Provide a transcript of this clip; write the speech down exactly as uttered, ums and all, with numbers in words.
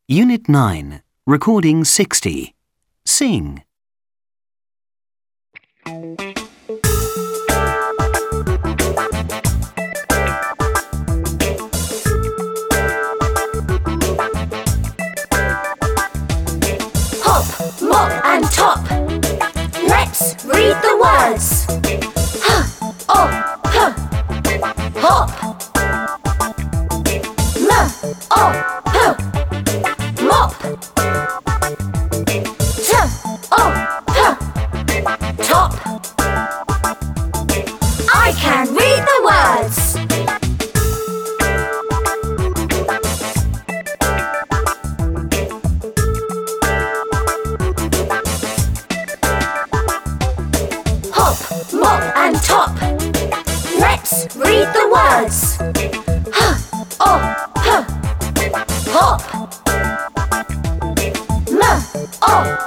Unit nine, Recording sixty. Sing. Hop, mop and top. Let's read the words. H, o, p. Hop. M, o, p. Mop. T, o, p. Top. I can read the words. Hop, mop and top. Let's read the words. H, o, p. Hop. M, o,